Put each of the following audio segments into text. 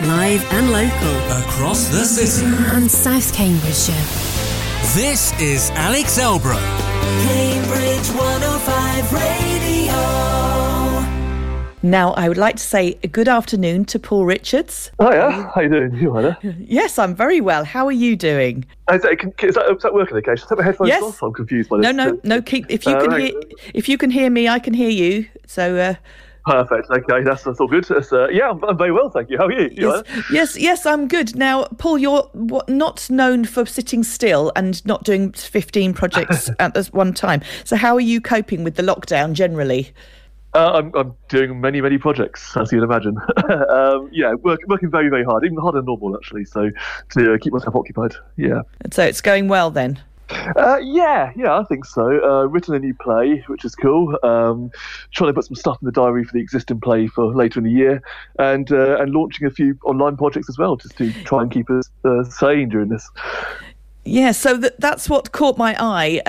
live and local. Across the city. And South Cambridgeshire. This is Alex Elbrow. Cambridge 105 Radio. Now, I would like to say a good afternoon to Paul Richards. Hiya, how you doing? You all right? Yes, I'm very well. How are you doing? Is that working okay? Should I take my headphones Yes. off? I'm confused by this. No. If you can hear me, I can hear you. So. Perfect. Okay, that's all good. I'm very well, thank you. How are you? You all right? Yes, I'm good. Now, Paul, you're not known for sitting still and not doing 15 projects at this one time. So how are you coping with the lockdown generally? I'm doing many projects, as you'd imagine. Working very, very hard, even harder than normal, actually, so to keep myself occupied. Yeah. So it's going well then? I think so. Written a new play, which is cool. Trying to put some stuff in the diary for the existing play for later in the year, and launching a few online projects as well, just to try and keep us sane during this. Yeah, so that's what caught my eye.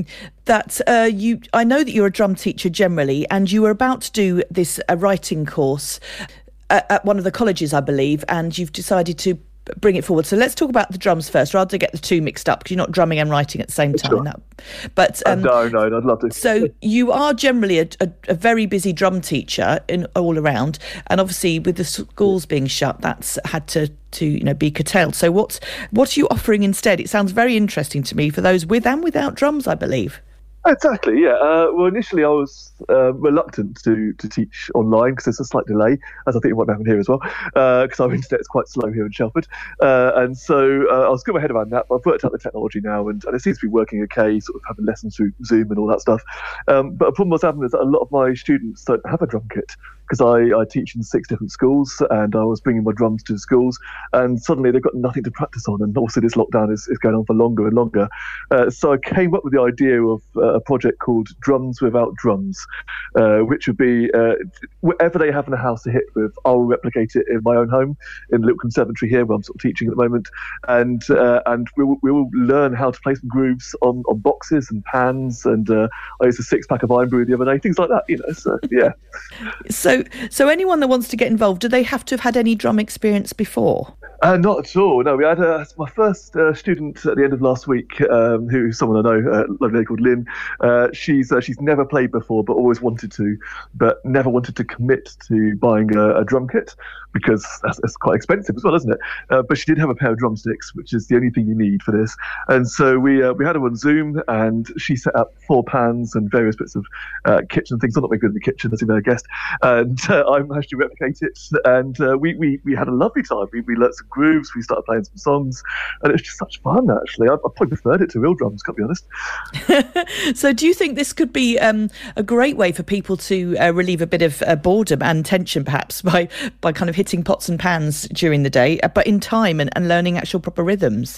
I know that you're a drum teacher generally, and you were about to do this writing course at one of the colleges, I believe, and you've decided to bring it forward. So let's talk about the drums first, rather than get the two mixed up, because you're not drumming and writing at the same time. Sure. No, I'd love to. So you are generally a very busy drum teacher all around, and obviously with the schools being shut, that's had to be curtailed. So what are you offering instead? It sounds very interesting to me for those with and without drums, I believe. Exactly, yeah. Well, initially I was reluctant to teach online because there's a slight delay, as I think it might happen here as well, because our internet is quite slow here in Shelford. And so I was getting my head around that, but I've worked out the technology now, and it seems to be working okay, sort of having lessons through Zoom and all that stuff. But a problem I was having is that a lot of my students don't have a drum kit, because I teach in 6 different schools, and I was bringing my drums to the schools, and suddenly they've got nothing to practice on, and also this lockdown is going on for longer and longer. So I came up with the idea of a project called Drums Without Drums, which would be whatever they have in the house to hit with, I'll replicate it in my own home in the little conservatory here where I'm sort of teaching at the moment, and we'll learn how to play some grooves on boxes and pans, and I used a 6-pack of Iron Brew the other day, things like that, so yeah. So anyone that wants to get involved, do they have to have had any drum experience before? Not at all. No, we had my first student at the end of last week, who's someone I know, a lovely lady called Lynn. She's never played before, but always wanted to, but never wanted to commit to buying a drum kit, because that's quite expensive as well, isn't it? But she did have a pair of drumsticks, which is the only thing you need for this. And so we had her on Zoom, and she set up 4 pans and various bits of kitchen things. I'm not very good in the kitchen, as you may have guessed. And I managed to replicate it, and we had a lovely time. We learnt some grooves, we started playing some songs, and it was just such fun, actually. I probably preferred it to real drums, got to be honest. So do you think this could be a great way for people to relieve a bit of boredom and tension, perhaps, by kind of hitting pots and pans during the day, but in time and learning actual proper rhythms?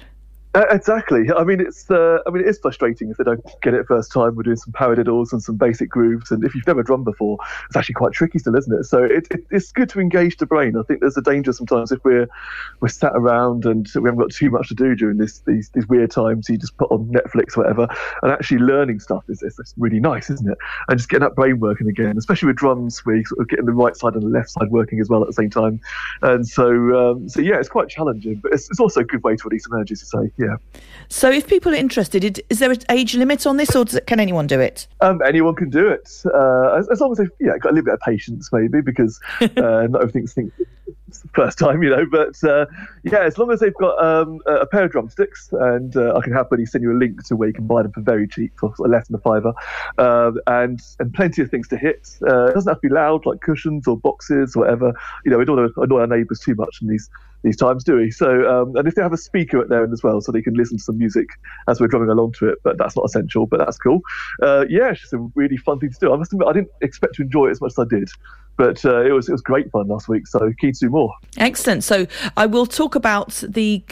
Exactly. I mean, it is frustrating if they don't get it first time. We're doing some paradiddles and some basic grooves, and if you've never drummed before, it's actually quite tricky still, isn't it? So it's good to engage the brain. I think there's a danger sometimes if we're sat around and we haven't got too much to do during these weird times. You just put on Netflix or whatever, and actually learning stuff is really nice, isn't it? And just getting that brain working again, especially with drums, where you sort of getting the right side and the left side working as well at the same time. And so yeah, it's quite challenging, but it's also a good way to release some energy, to say. Yeah. So if people are interested, is there an age limit on this, or can anyone do it? Anyone can do it, as long as they've got a little bit of patience, maybe, because not everything's the first time, but as long as they've got a pair of drumsticks, and I can happily send you a link to where you can buy them for very cheap, for sort of less than £5, and plenty of things to hit. It doesn't have to be loud, like cushions or boxes or whatever. We don't want to annoy our neighbours too much in these times, do we? So, and if they have a speaker at their end as well, so they can listen to some music as we're drumming along to it, but that's not essential, but that's cool. It's just a really fun thing to do. I must admit, I didn't expect to enjoy it as much as I did, but it was great fun last week, so keen to do more. Excellent. So I will talk about the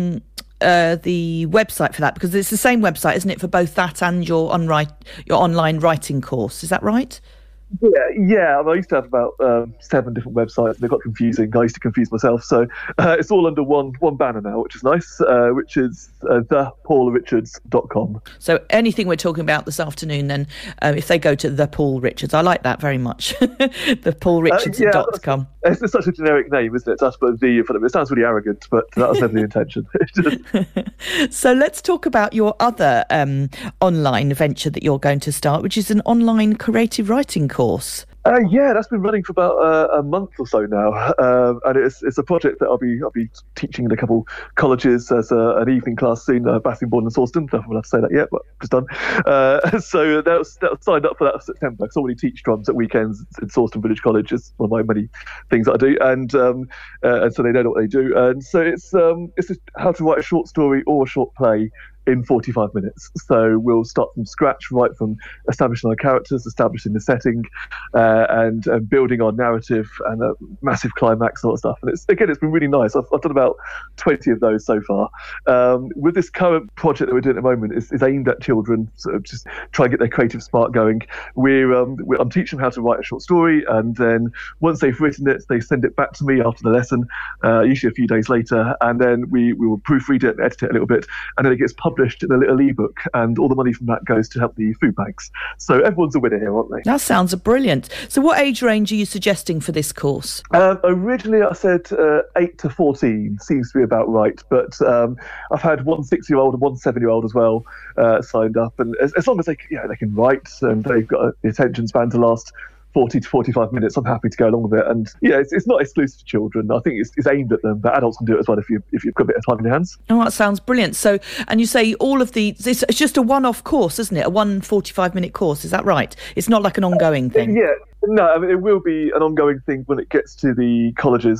website for that, because it's the same website, isn't it, for both that and your online writing course? Is that right? Yeah. I used to have about 7 different websites, and they got confusing. I used to confuse myself, so it's all under one banner now, which is nice. Which is thepaulrichards.com. So anything we're talking about this afternoon, then, if they go to the Paul Richards, I like that very much. thepaulrichards.com. It's such a generic name, isn't it? Just put a V in front of it. It sounds really arrogant, but that was never the intention. So let's talk about your other online venture that you're going to start, which is an online creative writing course. Yeah, that's been running for about a month or so now, and it's a project that I'll be teaching in a couple colleges as an evening class soon. Bassingbourn and Sawston. I won't have to say that yet, but just done. So that was signed up for that for September. I already teach drums at weekends in Sawston Village College. It's one of my many things that I do, and so they know what they do. And so it's just how to write a short story or a short play in 45 minutes. So we'll start from scratch, right from establishing our characters, establishing the setting, and building our narrative and a massive climax sort of stuff. And it's been really nice. I've done about 20 of those so far. With this current project that we're doing at the moment, is aimed at children, sort of just try and get their creative spark going. I'm teaching them how to write a short story, and then once they've written it, they send it back to me after the lesson, usually a few days later, and then we will proofread it and edit it a little bit, and then it gets published in a little ebook, and all the money from that goes to help the food banks. So everyone's a winner here, aren't they? That sounds brilliant. So what age range are you suggesting for this course? Originally I said 8 to 14 seems to be about right, but I've had one 6-year-old and one 7-year-old as well signed up, and as long as they can write and they've got the attention span to last 40 to 45 minutes, I'm happy to go along with it. And yeah, it's not exclusive to children. I think it's aimed at them, but adults can do it as well if you've got a bit of time in your hands. Oh, that sounds brilliant. So, and you say all of it's just a one-off course, isn't it? A 45-minute course, is that right? It's not like an ongoing thing. Yeah. No, I mean, it will be an ongoing thing when it gets to the colleges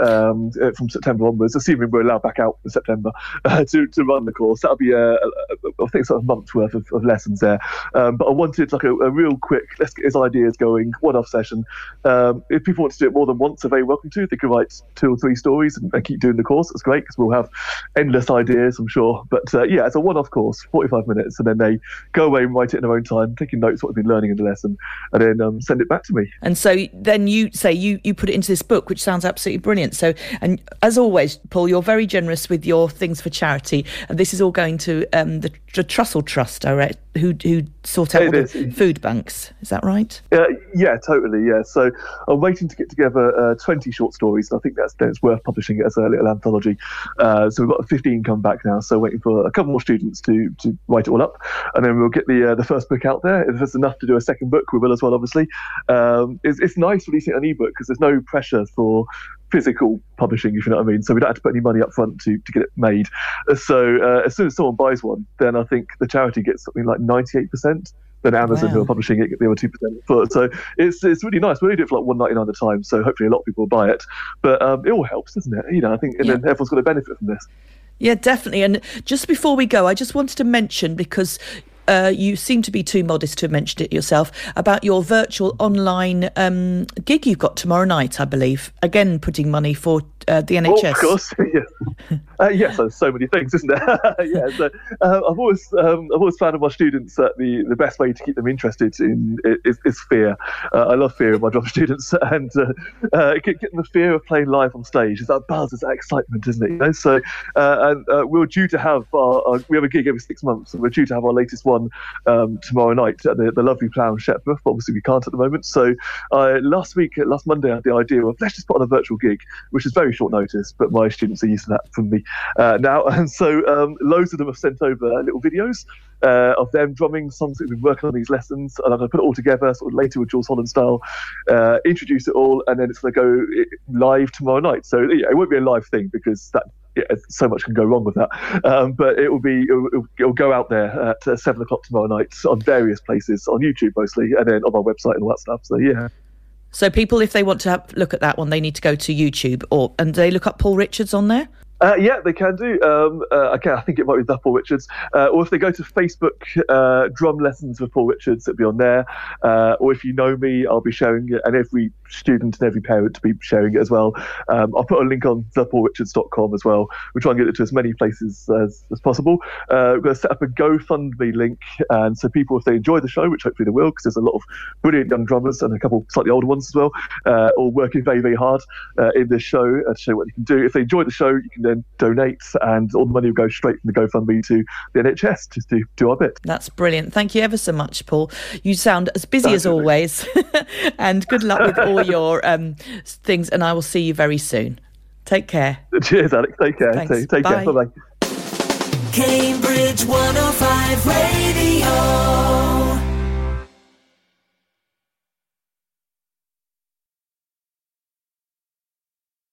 from September onwards, assuming we're allowed back out in September to run the course. That'll be, I think, sort of a month's worth of lessons there. But I wanted like a real quick, let's get his ideas going, one-off session. If people want to do it more than once, they're very welcome to. They can write 2 or 3 stories and keep doing the course. It's great because we'll have endless ideas, I'm sure. But yeah, it's a one-off course, 45 minutes, and then they go away and write it in their own time, taking notes what they've been learning in the lesson, and then send it back to me. And so then you say you put it into this book, which sounds absolutely brilliant. So, and as always, Paul, you're very generous with your things for charity, and this is all going to the Trussell Trust, who sort out all the food banks. Is that right? Yeah, totally. Yeah. So I'm waiting to get together 20 short stories, and I think it's worth publishing it as a little anthology. So we've got 15 come back now. So waiting for a couple more students to write it all up, and then we'll get the first book out there. If there's enough to do a second book, we will as well, obviously. It's nice releasing an ebook because there's no pressure for physical publishing, if you know what I mean. So we don't have to put any money up front to get it made. So as soon as someone buys one, then I think the charity gets something like 98%. Then Amazon, who are publishing it, get the other 2% for it. So it's really nice. We only do it for like $1.99 at a time, so hopefully a lot of people will buy it. But it all helps, doesn't it? I think, and then everyone's got to benefit from this. Yeah, definitely. And just before we go, I just wanted to mention, because you seem to be too modest to have mentioned it yourself, about your virtual online gig you've got tomorrow night, I believe. Again, putting money for the NHS. Oh, of course, yes. Yes, there's so many things, isn't there? Yeah, so I've always found with my students that the best way to keep them interested in is fear. I love fear in my drum students, and getting the fear of playing live on stage is that buzz, is that excitement, isn't it? So, and we're due to have we have a gig every 6 months, and we're due to have our latest one tomorrow night at the lovely Plough Shepworth, but obviously we can't at the moment. So last Monday, I had the idea of let's just put on a virtual gig, which is very short notice, but my students are used to that from me now. And so loads of them have sent over little videos of them drumming songs that we've been working on these lessons, and I'm going to put it all together sort of later with Jules Holland style, introduce it all, and then it's going to go live tomorrow night. So yeah, it won't be a live thing because so much can go wrong with that, but it'll go out there at 7:00 tomorrow night on various places, on YouTube mostly, and then on my website and all that stuff. So yeah. So people, if they want to look at that one, they need to go to YouTube, and they look up Paul Richards on there? Yeah, they can do. I think it might be the Paul Richards. Or if they go to Facebook, Drum Lessons with Paul Richards, it'll be on there. Or if you know me, I'll be sharing it, and every student and every parent to be sharing it as well. I'll put a link on thepaulrichards.com as well. We'll try and get it to as many places as possible. We're going to set up a GoFundMe link, and so people, if they enjoy the show, which hopefully they will, because there's a lot of brilliant young drummers and a couple slightly older ones as well, all working very, very hard in this show to show what you can do. If they enjoy the show, you can then donate, and all the money will go straight from the GoFundMe to the NHS just to do our bit. That's brilliant. Thank you ever so much, Paul. You sound as busy as always. And good luck with all your things, and I will see you very soon. Take care. Cheers, Alex. Take care. Thanks. Take care. Bye-bye. Cambridge 105 Radio.